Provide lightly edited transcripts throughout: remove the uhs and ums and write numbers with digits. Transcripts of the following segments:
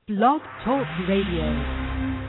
Blog Talk Radio.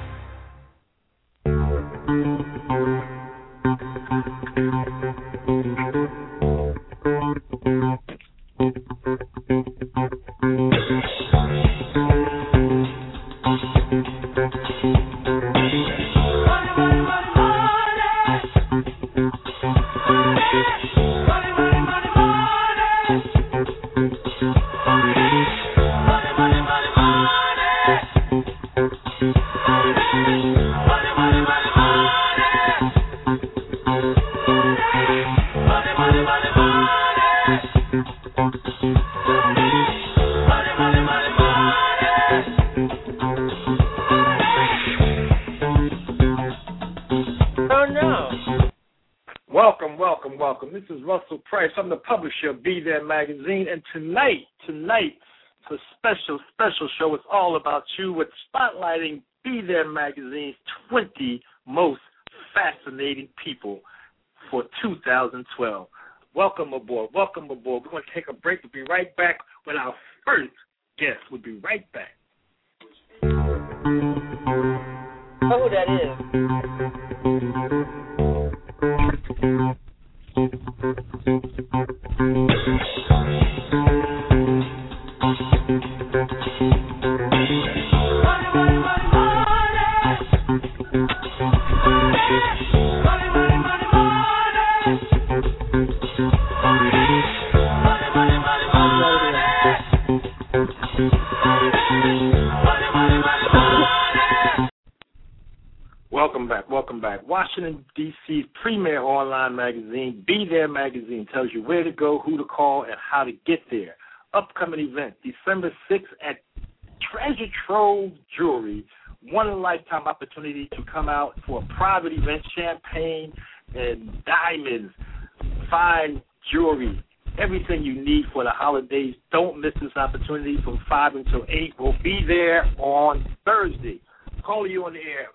This is Russell Price. I'm the publisher of Be There Magazine, and tonight, it's a special show. It's all about you with spotlighting Be There Magazine's 20 most fascinating people for 2012. Welcome aboard. We're going to take a break. We'll be right back with our first guest. We'll be right back. Oh, that is. Welcome back. Washington, D.C.'s premier online magazine, Be There Magazine, tells you where to go, who to call, and how to get there. Upcoming event, December 6th at Treasure Trove Jewelry. One-in-a-lifetime opportunity to come out for a private event, champagne and diamonds, fine jewelry, everything you need for the holidays. Don't miss this opportunity from 5 until 8. We'll be there on Thursday. Call you on the air.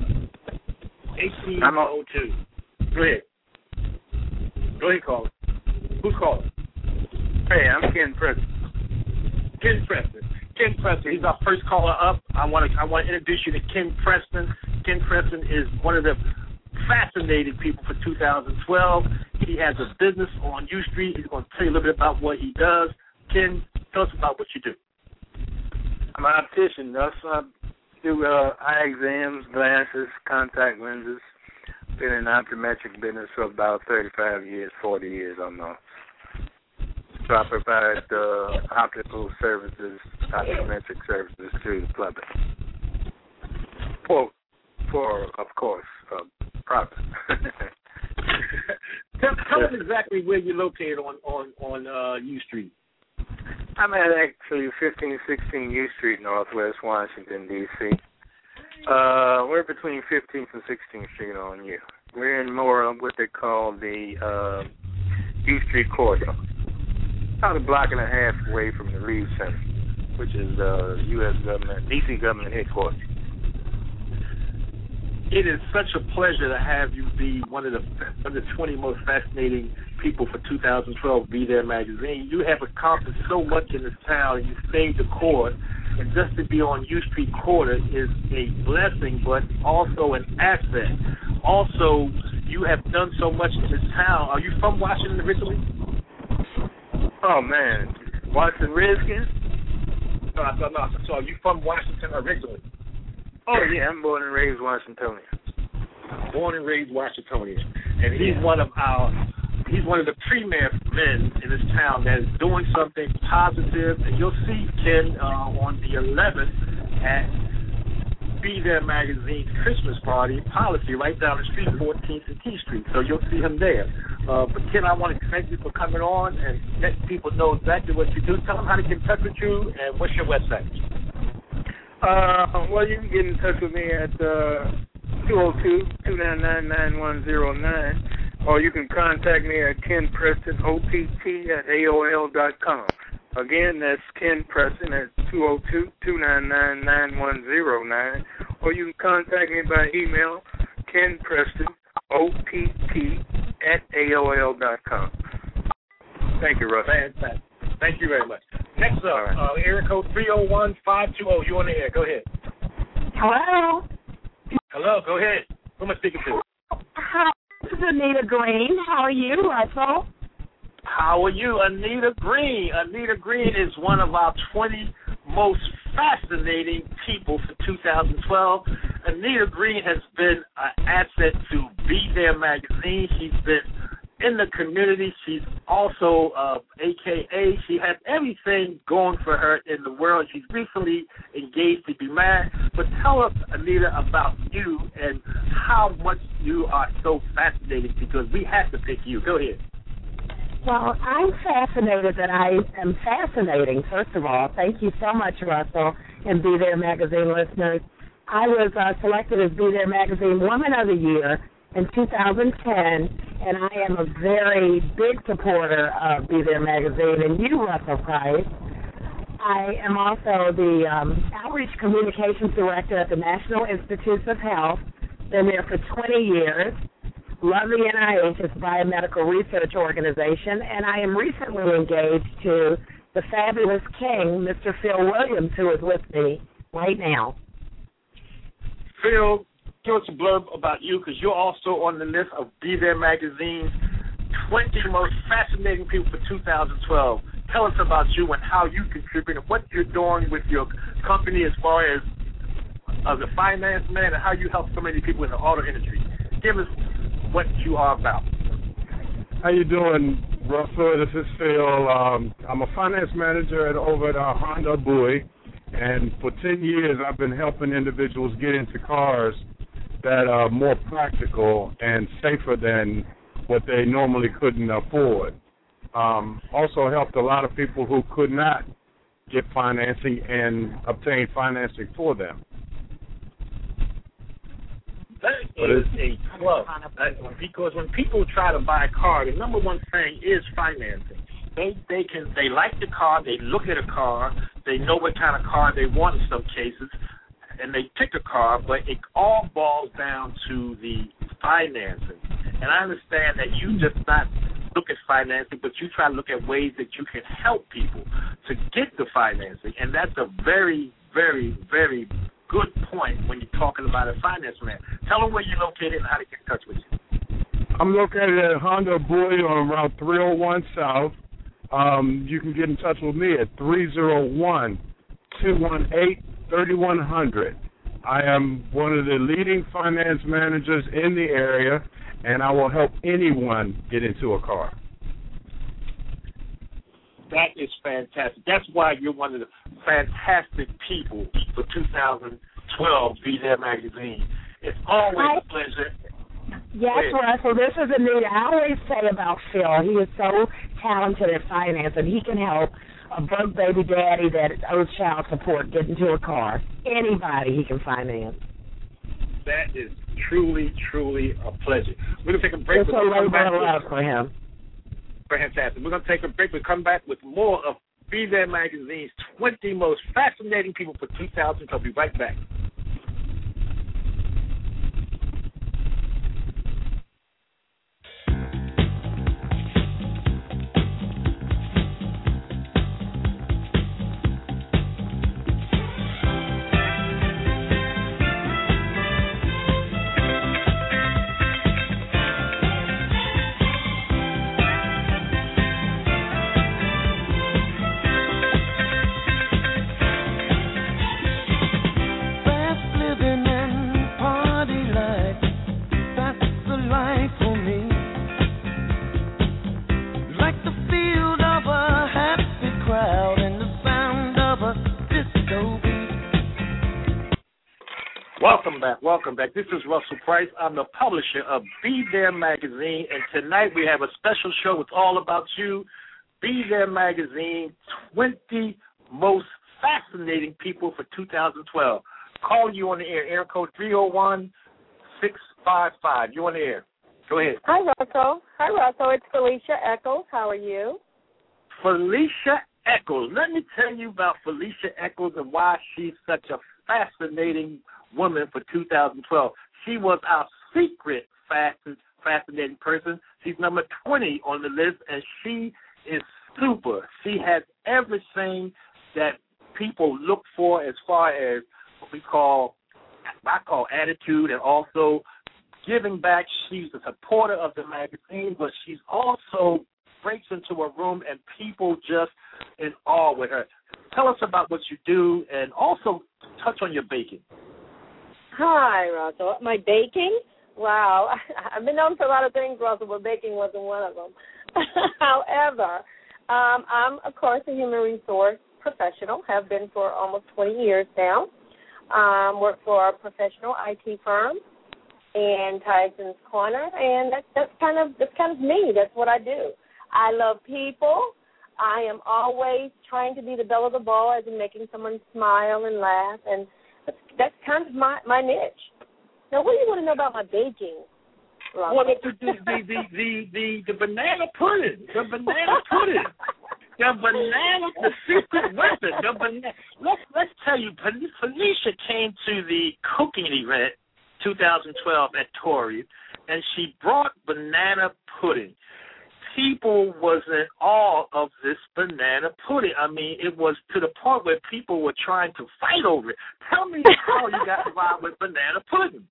1802. Go ahead, caller. Who's calling? Hey, I'm Ken Preston. Ken Preston, he's our first caller up. I want to introduce you to Ken Preston. Ken Preston is one of the fascinating people for 2012. He has a business on U Street. He's going to tell you a little bit about what he does. Ken, tell us about what you do. I'm an optician, Russ. I do eye exams, glasses, contact lenses. Been in the optometric business for about 35 years, 40 years, I don't know. So I provide optical services, optometric services to the public. For of course, profit. Tell us exactly where you're located on U Street. I'm at actually 1516 U Street, Northwest Washington, D.C. We're between 15th and 16th Street on U. We're in more of what they call the U Street corridor. About a block and a half away from the Reeves Center, which is U.S. government, D.C. government headquarters. It is such a pleasure to have you be one of the 20 most fascinating people for 2012, Be There Magazine. You have accomplished so much in this town, and you stayed the course. And just to be on U Street Corner is a blessing, but also an asset. Also, you have done so much in this town. Are you from Washington originally? Oh, man. Washington Redskins? No. So are you from Washington originally? Oh, yeah, I'm born and raised Washingtonian. Born and raised Washingtonian. And he's one of the premier men in this town that is doing something positive. And you'll see Ken on the 11th at Be There Magazine's Christmas party policy right down the street, 14th and T Street. So you'll see him there. But Ken, I want to thank you for coming on and let people know exactly what you do. Tell them how to get in touch with you and what's your website. Well, you can get in touch with me at 202-299-9109, or you can contact me at kenprestonott@aol.com. Again, that's Ken Preston at 202-299-9109, or you can contact me by email, kenprestonott@aol.com. Thank you, Russ. Fantastic. Thank you very much. Next up, area code 301-520. You on the air. Go ahead. Hello. Hello. Go ahead. Who am I speaking to? Hi, this is Anita Green. How are you, Russell? How are you, Anita Green? Anita Green is one of our 20 most fascinating people for 2012. Anita Green has been an asset to Be There magazine. She's been in the community. She's also AKA. She has everything going for her in the world. She's recently engaged to be married. But tell us, Anita, about you and how much you are so fascinating, because we have to pick you. Go ahead. Well, I'm fascinated that I am fascinating, first of all. Thank you so much, Russell, and Be There magazine listeners. I was selected as Be There magazine Woman of the Year in 2010, and I am a very big supporter of Be There magazine and you, Russell Price. I am also the Outreach Communications Director at the National Institutes of Health. Been there for 20 years. Love the NIH, it's a biomedical research organization, and I am recently engaged to the fabulous king, Mr. Phil Williams, who is with me right now. Phil, give us a blurb about you, because you're also on the list of Be There magazine's 20 most fascinating people for 2012. Tell us about you and how you contribute and what you're doing with your company as far as the finance man and how you help so many people in the auto industry. Give us what you are about. How you doing, Russell? This is Phil. I'm a finance manager over at Honda Bowie, and for 10 years I've been helping individuals get into cars that are more practical and safer than what they normally couldn't afford. Also helped a lot of people who could not get financing and obtain financing for them. That is a club, because when people try to buy a car, the number one thing is financing. They like the car, they look at a car, they know what kind of car they want in some cases, and they pick a car, but it all boils down to the financing. And I understand that you just not look at financing, but you try to look at ways that you can help people to get the financing, and that's a very, very, very good point when you're talking about a finance man. Tell them where you're located and how to get in touch with you. I'm located at Honda Bowie on Route 301 South. You can get in touch with me at 301-218-3100. I am one of the leading finance managers in the area, and I will help anyone get into a car. That is fantastic. That's why you're one of the fantastic people for 2012 Be There magazine. It's always a pleasure. Yes, Russell, this is Anita. I always say about Phil, he is so talented at finance, and he can help a broke baby daddy that owes child support get into a car. Anybody he can finance. That is truly, truly a pleasure. We're going to take a break. It's a labor of love for him. Fantastic. We're going to take a break. We'll come back with more of Be There magazine's 20 most fascinating people for 2000. I'll be right back. Welcome back. This is Russell Price. I'm the publisher of Be There magazine, and tonight we have a special show. It's all about you. Be There magazine, 20 most fascinating people for 2012. Calling you on the air. Air code 301-655. You're on the air. Go ahead. Hi, Russell. It's Felicia Eccles. How are you? Felicia Eccles. Let me tell you about Felicia Eccles and why she's such a fascinating woman for 2012. She was our secret fascinating person. She's number 20 on the list, and she is super. She has everything that people look for as far as what I call attitude, and also giving back. She's a supporter of the magazine, but she's also breaks into a room and people just in awe with her. Tell us about what you do, and also touch on your baking. Hi, Russell. My baking? Wow. I've been known for a lot of things, Russell, but baking wasn't one of them. However, I'm, of course, a human resource professional, have been for almost 20 years now. Work for a professional IT firm in Tyson's Corner, and that's kind of me. That's what I do. I love people. I am always trying to be the belle of the ball, as in making someone smile and laugh, and that's kind of my niche. Now, what do you want to know about my baking, Rob? Well, the banana pudding. The banana pudding. The secret weapon. Let's tell you, Felicia came to the cooking event 2012 at Tory, and she brought banana pudding. People was in awe of this banana pudding. I mean, it was to the point where people were trying to fight over it. Tell me how you got involved with banana pudding.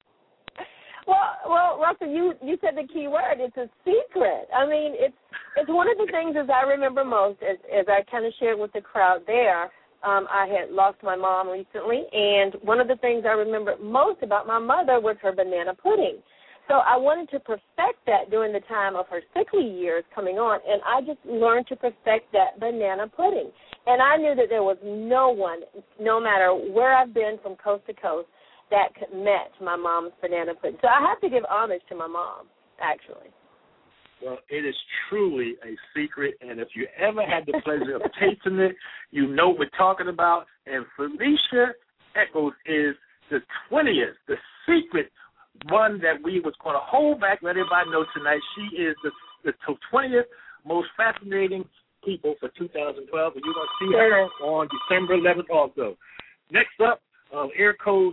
Well, Russell, you said the key word. It's a secret. I mean, it's one of the things, as I remember most, as I kind of shared with the crowd there. I had lost my mom recently, and one of the things I remember most about my mother was her banana pudding. So I wanted to perfect that during the time of her sickly years coming on, and I just learned to perfect that banana pudding. And I knew that there was no one, no matter where I've been from coast to coast, that could match my mom's banana pudding. So I have to give homage to my mom, actually. Well, it is truly a secret, and if you ever had the pleasure of tasting it, you know what we're talking about. And Felicia Echols is the 20th, the secret one that we was going to hold back, let everybody know tonight. She is the 20th most fascinating people for 2012, and you're going to see her on December 11th also. Next up, air code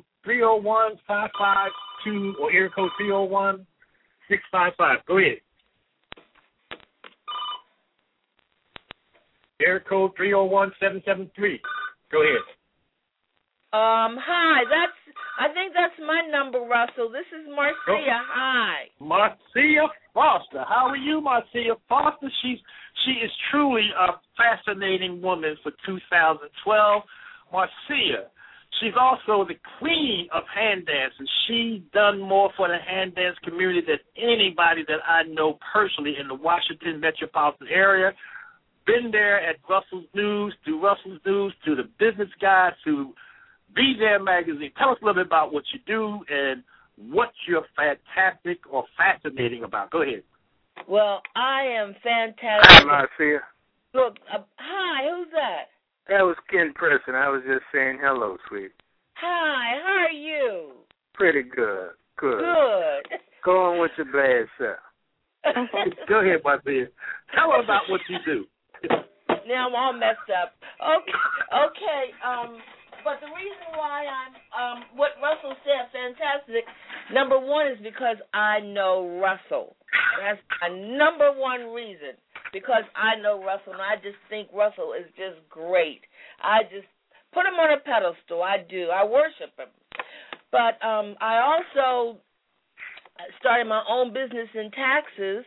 301-552 or air code 301-655. Go ahead. Air code 301-773. Go ahead. Hi, I think that's my number, Russell. This is Marcia. Hi. Marcia Foster. How are you, Marcia Foster? She is truly a fascinating woman for 2012. Marcia, she's also the queen of hand dances. She's done more for the hand dance community than anybody that I know personally in the Washington metropolitan area. Been there at Russell's News, to the Business Guide, to Be There Magazine. Tell us a little bit about what you do and what you're fantastic or fascinating about. Go ahead. Well, I am fantastic. Hi, Marcia. Look, hi, who's that? That was Ken Preston. I was just saying hello, sweet. Hi, how are you? Pretty good. Good. Go on with your bad self. Go ahead, Marcia. Tell her about what you do. Now I'm all messed up. Okay. But the reason why I'm, what Russell said, fantastic, number one is because I know Russell. That's my number one reason, because I know Russell, and I just think Russell is just great. I just put him on a pedestal. I do. I worship him. But I also started my own business in taxes,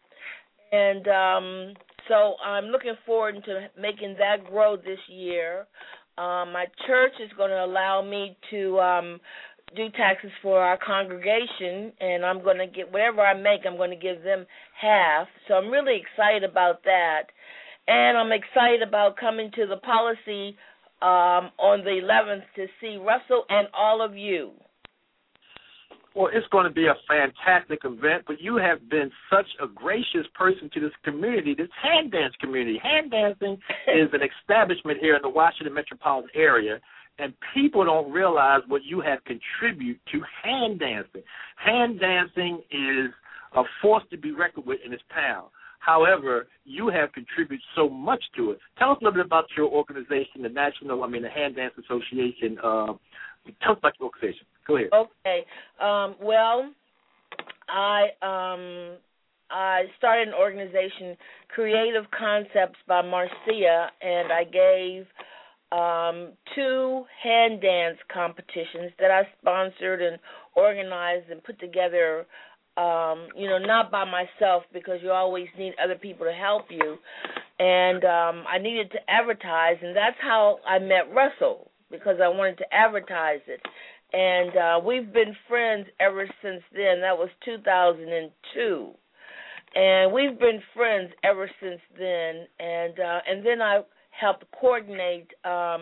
and so I'm looking forward to making that grow this year. My church is going to allow me to do taxes for our congregation, and I'm going to get whatever I make, I'm going to give them half. So I'm really excited about that. And I'm excited about coming to the policy on the 11th to see Russell and all of you. Well, it's going to be a fantastic event, but you have been such a gracious person to this community, this hand dance community. Hand dancing is an establishment here in the Washington metropolitan area, and people don't realize what you have contributed to hand dancing. Hand dancing is a force to be reckoned with in this town. However, you have contributed so much to it. Tell us a little bit about your organization, the Hand Dance Association. Tell us about your organization. Go ahead. Okay. Well, I I started an organization, Creative Concepts by Marcia, and I gave 2 hand dance competitions that I sponsored and organized and put together, not by myself, because you always need other people to help you. And I needed to advertise, and that's how I met Russell, because I wanted to advertise it. And we've been friends ever since then. That was 2002. And we've been friends ever since then. And then I helped coordinate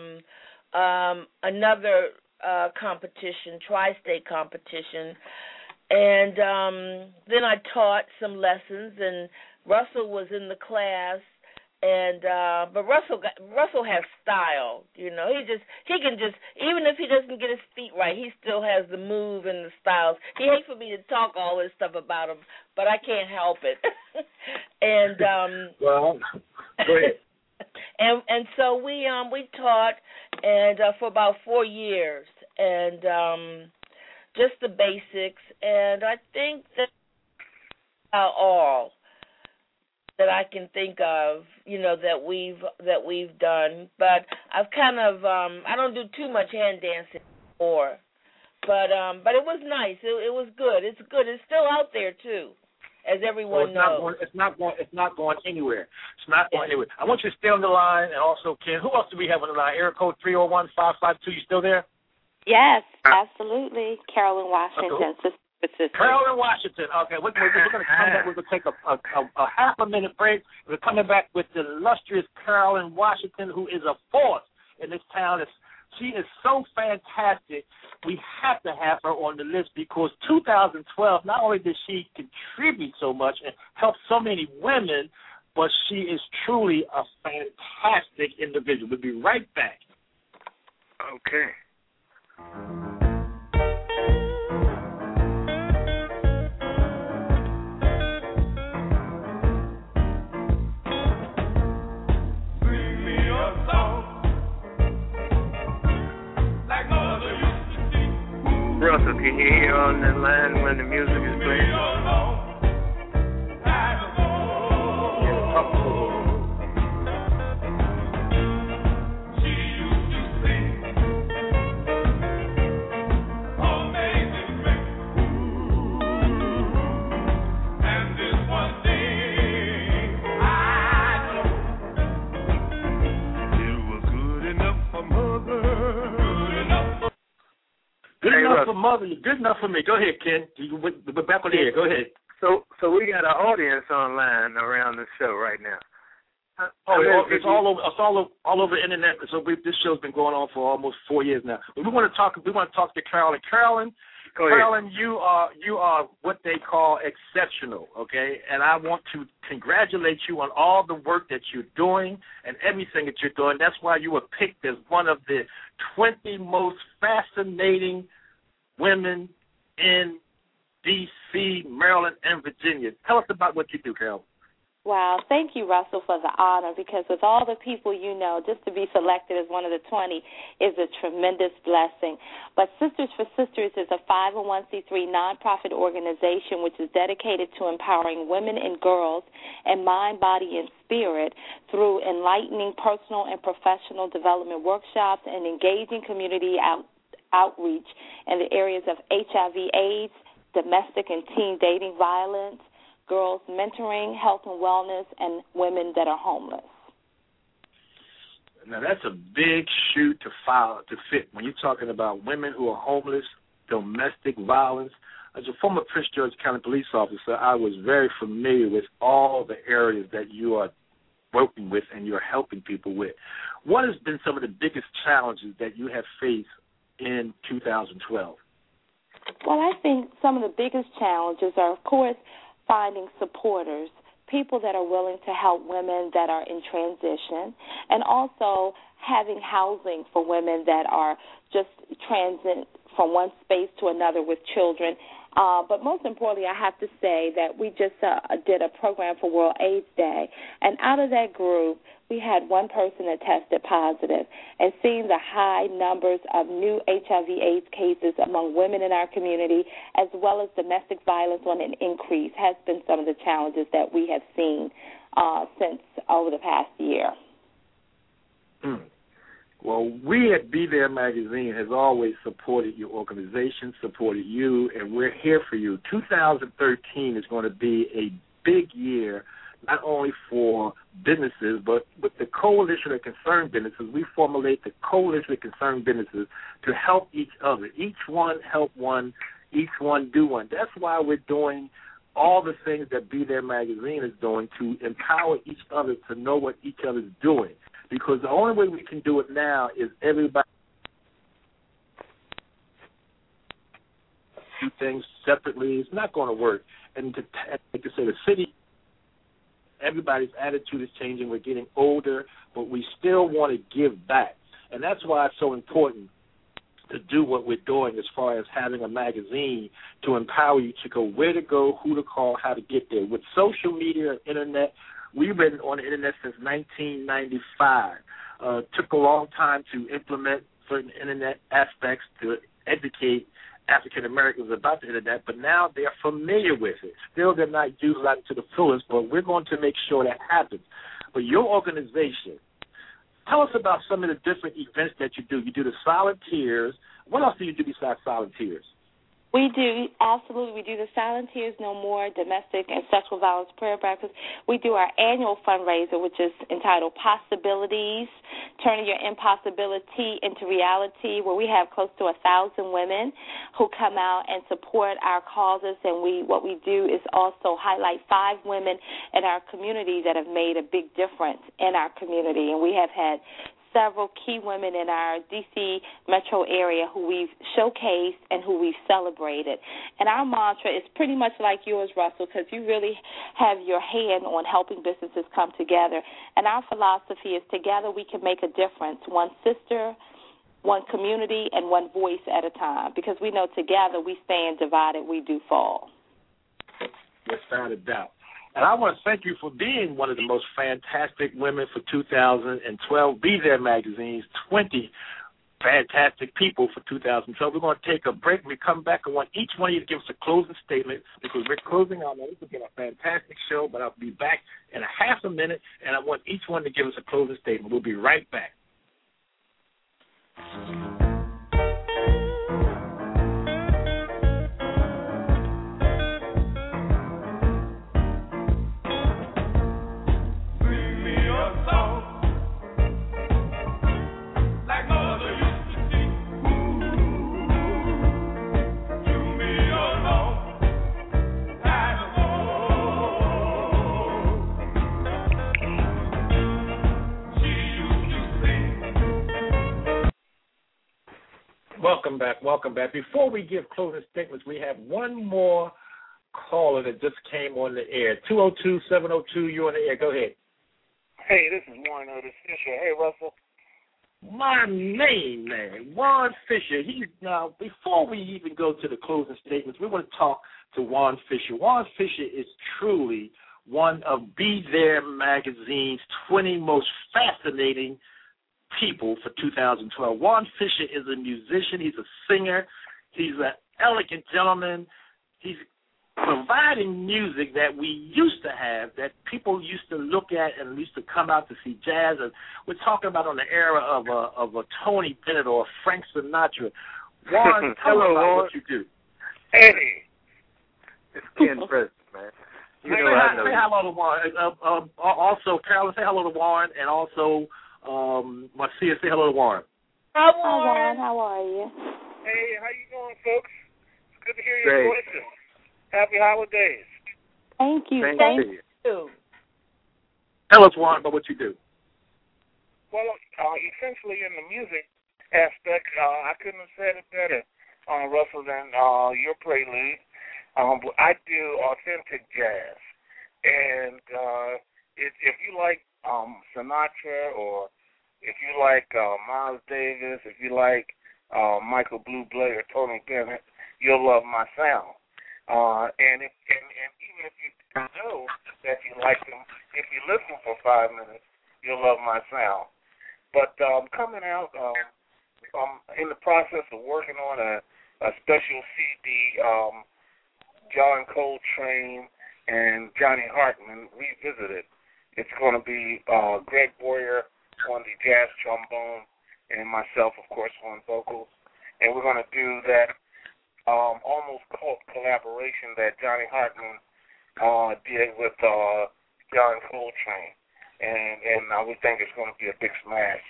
another competition, tri-state competition. And then I taught some lessons, and Russell was in the class. And but Russell has style, He can just, even if he doesn't get his feet right, he still has the move and the styles. He hates for me to talk all this stuff about him, but I can't help it. And well, go ahead. and so we taught and for about 4 years, and just the basics. And I think that all that I can think of, that we've done. But I've kind of I don't do too much hand dancing anymore. But it was nice. It was good. It's good. It's still out there too, as everyone knows. It's not going anywhere. It's not going anywhere. I want you to stay on the line, and also, Ken, who else do we have on the line? Area code 301-552. You still there? Yes, absolutely. Carolyn Washington, Sister. Carolyn Washington. Okay, we're going to come back. We're going to take a half a minute break. We're coming back with the illustrious Carolyn Washington, who is a force in this town. She is so fantastic. We have to have her on the list because 2012, not only did she contribute so much and help so many women, but she is truly a fantastic individual. We'll be right back. Okay. Russell, can you hear on the line when the music is playing? Good enough for mother. You're good enough for me. Go ahead, Ken. We're back on the air. Go ahead. So we got an audience online around the show right now. It's all over the internet. So this show's been going on for almost 4 years now. But we want to talk to Carolyn. Carolyn, you are what they call exceptional, okay? And I want to congratulate you on all the work that you're doing and everything that you're doing. That's why you were picked as one of the 20 most fascinating women in D.C., Maryland, and Virginia. Tell us about what you do, Carolyn. Wow, thank you, Russell, for the honor, because with all the people you know, just to be selected as one of the 20 is a tremendous blessing. But Sisters for Sisters is a 501c3 nonprofit organization which is dedicated to empowering women and girls in mind, body, and spirit through enlightening personal and professional development workshops and engaging community outreach in the areas of HIV/AIDS, domestic and teen dating violence, girls mentoring, health and wellness, and women that are homeless. Now, that's a big shoe to fit when you're talking about women who are homeless, domestic violence. As a former Prince George County police officer, I was very familiar with all the areas that you are working with and you're helping people with. What has been some of the biggest challenges that you have faced in 2012? Well, I think some of the biggest challenges are, of course, finding supporters, people that are willing to help women that are in transition, and also having housing for women that are just transit from one space to another with children, But most importantly, I have to say that we just did a program for World AIDS Day, and out of that group, we had one person that tested positive. And seeing the high numbers of new HIV/AIDS cases among women in our community, as well as domestic violence on an increase, has been some of the challenges that we have seen since over the past year. Well, we at Be There Magazine has always supported your organization, supported you, and we're here for you. 2013 is going to be a big year, not only for businesses, but with the Coalition of Concerned Businesses. We formulate the Coalition of Concerned Businesses to help each other. Each one help one, each one do one. That's why we're doing all the things that Be There Magazine is doing to empower each other to know what each other is doing. Because the only way we can do it now is everybody do things separately. It's not going to work. And like I say, the city, everybody's attitude is changing. We're getting older, but we still want to give back. And that's why it's so important to do what we're doing as far as having a magazine to empower you to go where to go, who to call, how to get there. With social media and internet, we've been on the internet since 1995. Took a long time to implement certain internet aspects to educate African Americans about the internet, but now they're familiar with it. Still, they're not utilizing it to the fullest, but we're going to make sure that happens. But your organization, tell us about some of the different events that you do. You do the Silent Tears. What else do you do besides Silent Tears? We do, absolutely. We do the Silent Tears No More domestic and sexual violence prayer breakfast. We do our annual fundraiser, which is entitled Possibilities, Turning Your Impossibility into Reality, where we have close to 1,000 women who come out and support our causes. And what we do is also highlight 5 women in our community that have made a big difference in our community. And we have had several key women in our D.C. metro area who we've showcased and who we've celebrated. And our mantra is pretty much like yours, Russell, because you really have your hand on helping businesses come together. And our philosophy is together we can make a difference, one sister, one community, and one voice at a time, because we know together we stand, divided we do fall. Without a doubt. And I want to thank you for being one of the most fantastic women for 2012. Be There Magazine's 20 fantastic people for 2012. We're going to take a break. When we come back, I want each one of you to give us a closing statement because we're closing out. This has been a fantastic show, but I'll be back in a half a minute, and I want each one to give us a closing statement. We'll be right back. Welcome back. Before we give closing statements, we have one more caller that just came on the air. 202-702, you're on the air. Go ahead. Hey, this is Warren Otis Fisher. Hey, Russell. My main man, Warren Fisher. Now, before we even go to the closing statements, we want to talk to Warren Fisher. Warren Fisher is truly one of Be There Magazine's 20 most fascinating people for 2012. Warren Fisher is a musician. He's a singer. He's an elegant gentleman. He's providing music that we used to have, that people used to look at and used to come out to see jazz. And we're talking about on the era of a Tony Bennett or a Frank Sinatra. Warren, tell us about what you do. Hey, it's Ken Preston, man. Say hello to Warren. Also, Carolyn, say hello to Warren, and also Marcia, say hello to Warren. Hi, Warren. How are you? Hey, how you doing, folks? It's good to hear your voices. Happy holidays. Thank you. Thank you. Tell us, Warren, about what you do. Well, essentially in the music aspect, I couldn't have said it better, Russell, than your prelude. But I do authentic jazz. And if you like Sinatra, or if you like Miles Davis, if you like Michael Bublé or Tony Bennett, you'll love my sound. And even if you know that you like them, if you listen for 5 minutes, you'll love my sound. But coming out, I'm in the process of working on a special CD, John Coltrane and Johnny Hartman revisited. It's going to be Greg Boyer on the jazz trombone and myself, of course, on vocals. And we're going to do that almost cult collaboration that Johnny Hartman did with John Coltrane. And we think it's going to be a big smash.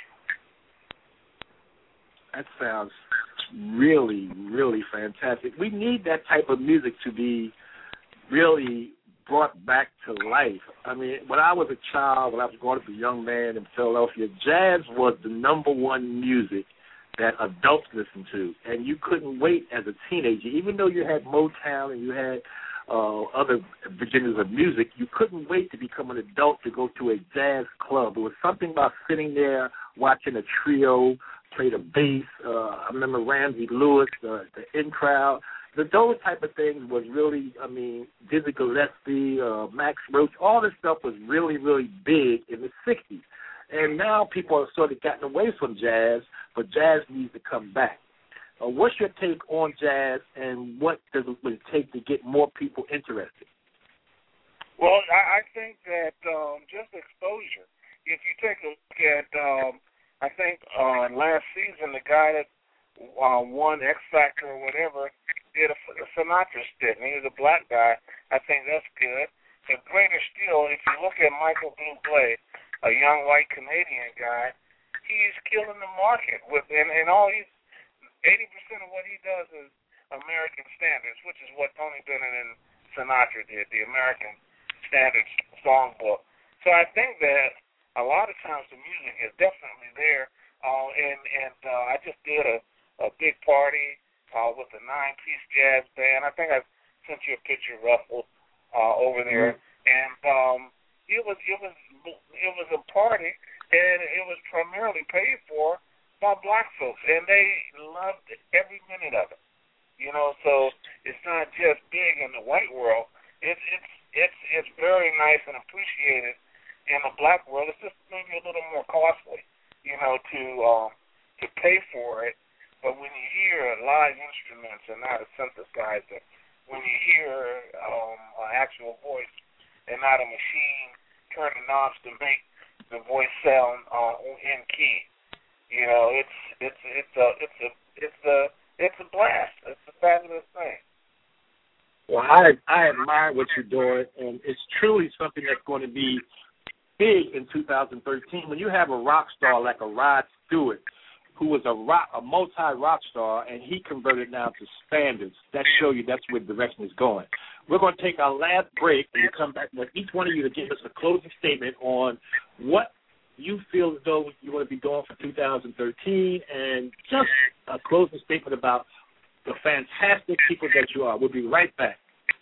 That sounds really, really fantastic. We need that type of music to be really brought back to life. I mean, when I was a child, when I was growing up a young man in Philadelphia, jazz was the number one music that adults listened to, and you couldn't wait as a teenager. Even though you had Motown and you had other genres of music, you couldn't wait to become an adult to go to a jazz club. There was something about sitting there watching a trio play the bass. I remember Ramsey Lewis, the in crowd. Those type of things was really, I mean, Dizzy Gillespie, Max Roach, all this stuff was really, really big in the 60s. And now people have sort of gotten away from jazz, but jazz needs to come back. What's your take on jazz, and what does it take to get more people interested? Well, I think that just exposure. If you take a look at, I think last season, the guy that won X Factor or whatever did a Sinatra stint, and he was a black guy. I think that's good. But greater still, if you look at Michael Bublé, a young white Canadian guy, he's killing the market with, and all he's 80% of what he does is American standards, which is what Tony Bennett and Sinatra did, the American Standards songbook. So I think that a lot of times the music is definitely there, and I just did a big party with a 9-piece jazz band. I think I sent you a picture, Russell, over there, and it was a party, and it was primarily paid for by black folks, and they loved every minute of it. You know, so it's not just big in the white world. It's very nice and appreciated in the black world. It's just maybe a little more costly, you know, to pay for it. But when you hear live instruments and not a synthesizer, when you hear an actual voice and not a machine turning knobs to make the voice sound in key, you know, it's a blast. It's a fabulous thing. Well, I admire what you're doing, and it's truly something that's going to be big in 2013. When you have a rock star like a Rod Stewart, who was a multi-rock star, and he converted now to standards, that shows you that's where the direction is going. We're going to take our last break, and we'll come back with each one of you to give us a closing statement on what you feel as though you want to be doing for 2013, and just a closing statement about the fantastic people that you are. We'll be right back.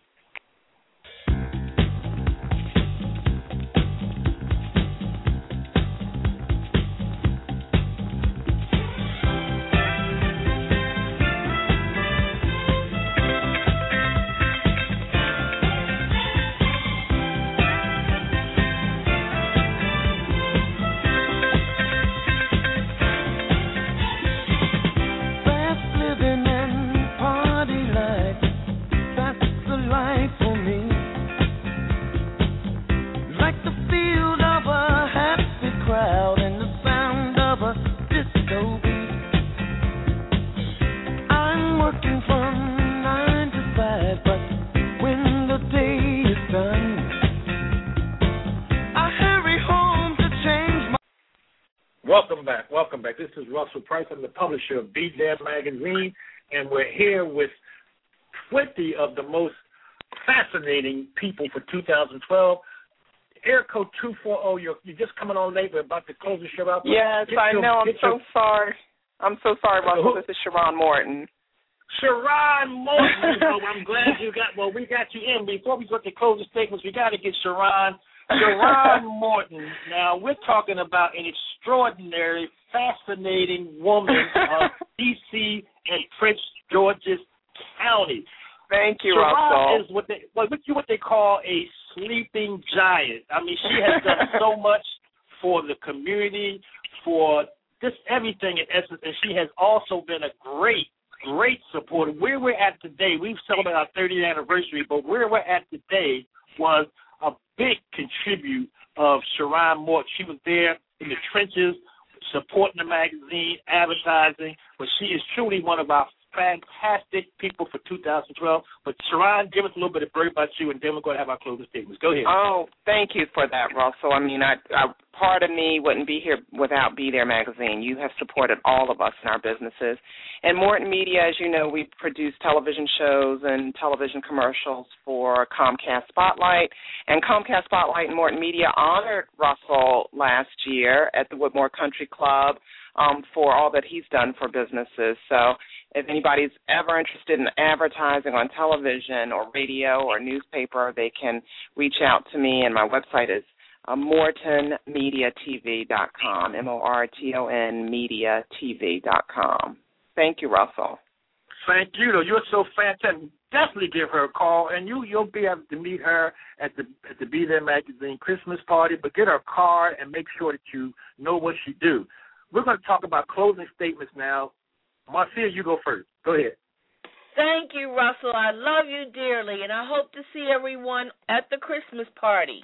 Welcome back. This is Russell Price. I'm the publisher of Be There Magazine, and we're here with 20 of the most fascinating people for 2012. Air code 240, you're just coming on late. We're about to close the show out. Yes, I know. I'm so sorry. I'm so sorry, Russell. This is Sharon Morton. Sharon Morton. I'm glad you got, we got you in. Before we go to closing statements, we got to get Sharon Morton. Now, we're talking about an extraordinary, fascinating woman of D.C. and Prince George's County. Thank you, Sharon Russell. is what they call a sleeping giant. I mean, she has done so much for the community, for just everything in essence, and she has also been a great supporter. Where we're at today, we've celebrated our 30th anniversary, but where we're at today was a big contribute of Sharon Mort. She was there in the trenches, supporting the magazine, advertising, but she is truly one of our fantastic people for 2012. But Sharon, give us a little bit of bird about you, and then we're going to have our closing statements. Go ahead. Oh, thank you for that, Russell. I mean, part of me wouldn't be here without Be There Magazine. You have supported all of us in our businesses. And Morton Media, as you know, we produce television shows and television commercials for Comcast Spotlight. And Comcast Spotlight and Morton Media honored Russell last year at the Woodmore Country Club for all that he's done for businesses. So if anybody's ever interested in advertising on television or radio or newspaper, they can reach out to me, and my website is MortonMediaTV.com, MORTON MediaTV.com. Thank you, Russell. Thank you. You're so fantastic. Definitely give her a call, and you'll be able to meet her at the Be There Magazine Christmas party. But get her a card and make sure that you know what she do. We're going to talk about closing statements now. Marcia, you go first. Go ahead. Thank you, Russell. I love you dearly, and I hope to see everyone at the Christmas party.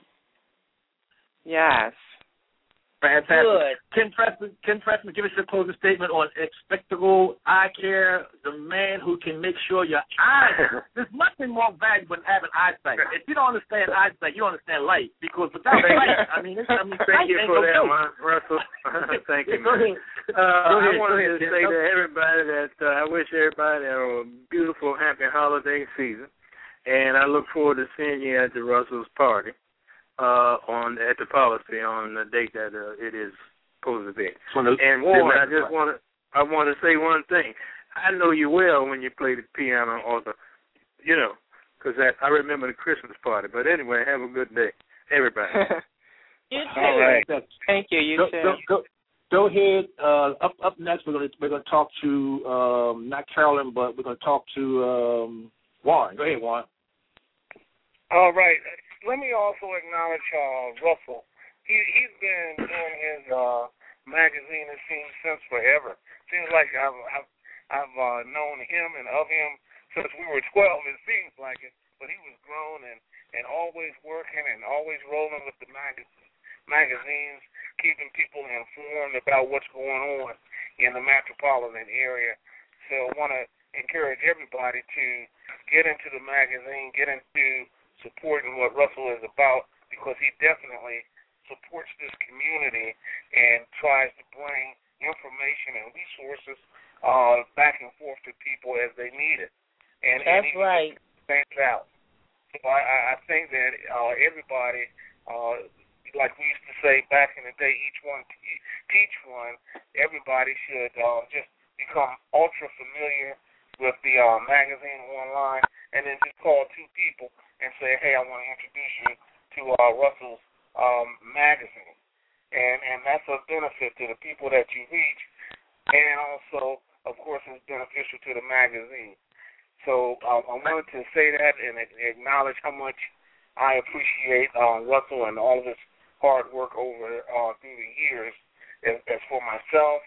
Yes. Fantastic. Good. Ken Pressman, give us your closing statement on Expectable Eye Care, the man who can make sure your eyes. There's nothing more valuable than having eyesight. If you don't understand eyesight, you don't understand light. Because without light, thank you for that, Russell. Thank you. Go ahead. I wanted to say to everybody that I wish everybody a beautiful, happy holiday season, and I look forward to seeing you at the Russell's party. At the policy on the date that it is supposed to be. And Warren, I want to say one thing. I know you well when you play the piano or because I remember the Christmas party. But anyway, have a good day, everybody. You too. All right. Thank you. You too. Go ahead. Up next, we're going to talk to not Carolyn, but we're going to talk to Warren. Go ahead, Warren. All right. Let me also acknowledge Russell. He's been doing his magazine, it seems, since forever. Seems like I've known him and of him since we were 12. It seems like it, but he was grown and always working and always rolling with the magazines, keeping people informed about what's going on in the metropolitan area. So I want to encourage everybody to get into the magazine, get into supporting what Russell is about, because he definitely supports this community and tries to bring information and resources back and forth to people as they need it. And that's right. Things out. So I think that everybody, like we used to say back in the day, each one teach one. Everybody should just become ultra familiar with the magazine online, and then just call two people and say, hey, I want to introduce you to Russell's magazine. And that's a benefit to the people that you reach, and also, of course, it's beneficial to the magazine. So I wanted to say that and acknowledge how much I appreciate Russell and all of his hard work over through the years. As for myself,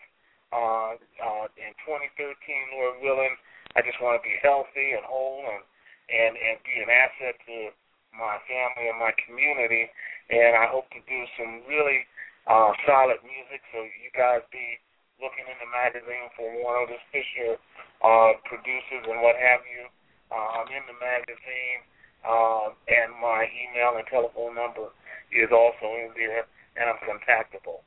in 2013, Lord willing, I just want to be healthy and whole and be an asset to my family and my community. And I hope to do some really solid music, so you guys be looking in the magazine for Warren Otis Fisher producers and what have you. I'm in the magazine, and my email and telephone number is also in there, and I'm contactable.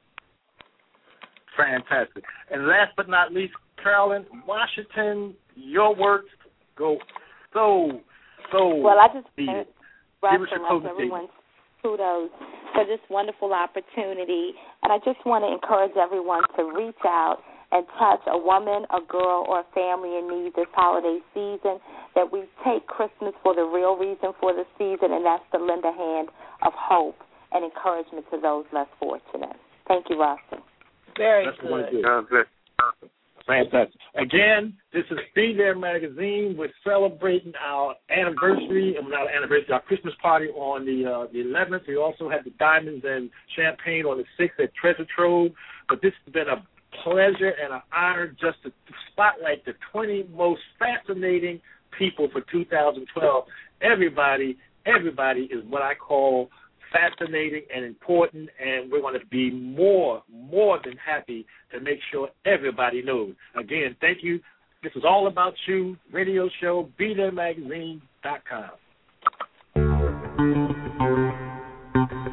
Fantastic. And last but not least, Carolyn Washington, your works go so well, I just Russell, everyone's kudos for this wonderful opportunity, and I just want to encourage everyone to reach out and touch a woman, a girl, or a family in need this holiday season, that we take Christmas for the real reason for the season, and that's to lend a hand of hope and encouragement to those less fortunate. Thank you, Russell. Very good. Fantastic. Again, this is Be There Magazine. We're celebrating our anniversary, our Christmas party on the 11th. We also had the Diamonds and Champagne on the 6th at Treasure Trove. But this has been a pleasure and an honor just to spotlight the 20 most fascinating people for 2012. Everybody is what I call fascinating and important, and we're going to be more than happy to make sure everybody knows. Again, thank you. This is All About You radio show,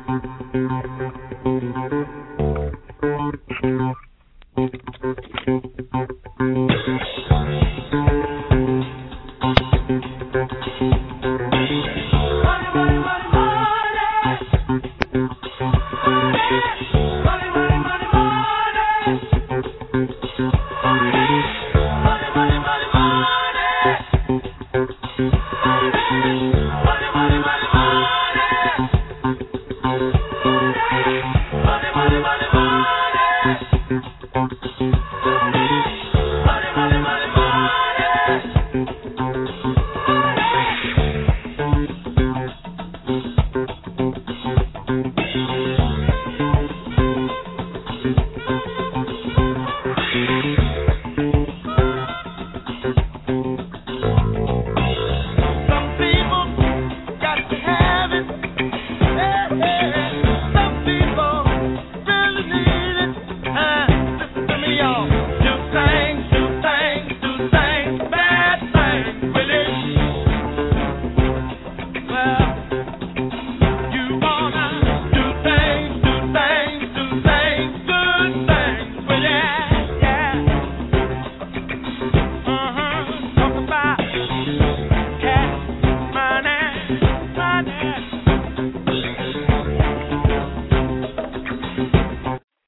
BeThereMagazine.com.